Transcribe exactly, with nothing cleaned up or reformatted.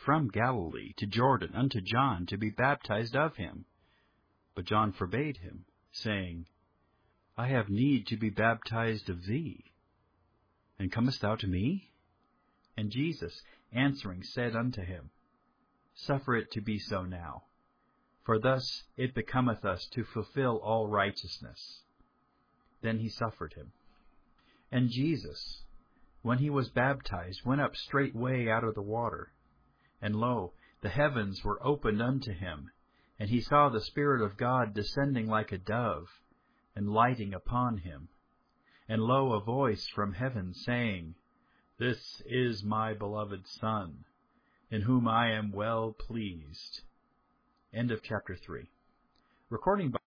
from Galilee to Jordan unto John to be baptized of him. But John forbade him, saying, I have need to be baptized of thee, and comest thou to me? And Jesus, answering, said unto him, Suffer it to be so now, for thus it becometh us to fulfill all righteousness. Then he suffered him. And Jesus, when he was baptized, went up straightway out of the water. And lo, the heavens were opened unto him, and he saw the Spirit of God descending like a dove, and lighting upon him. And lo, a voice from heaven saying, This is my beloved Son, in whom I am well pleased. End of chapter three. Recording by